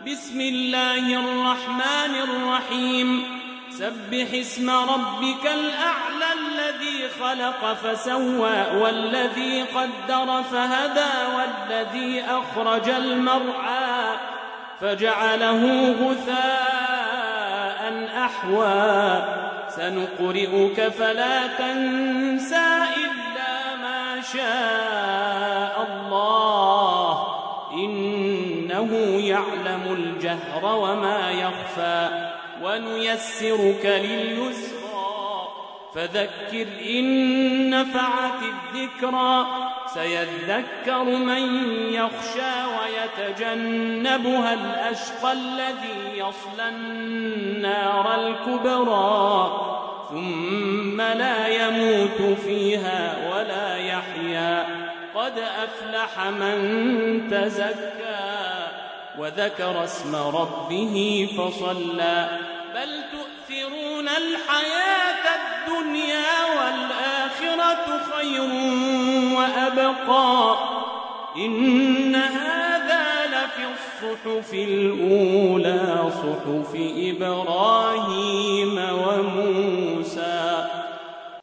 بسم الله الرحمن الرحيم سبح اسم ربك الأعلى الذي خلق فسوى والذي قدر فهدى والذي أخرج المرعى فجعله غثاء أحوى سنقرئك فلا تنسى إلا ما شاء الله إنه يعلم الجهر وما يخفى ونيسرك لليسرى فذكر إن نفعت الذكرى سيذكر من يخشى ويتجنبها الأشقى الذي يصلى النار الكبرى ثم لا يموت فيها ولا يحيا قد أفلح من تزكى وذكر اسم ربه فصلى بل تؤثرون الحياة الدنيا والآخرة خير وأبقى إن هذا لفي الصحف الأولى صحف إبراهيم وموسى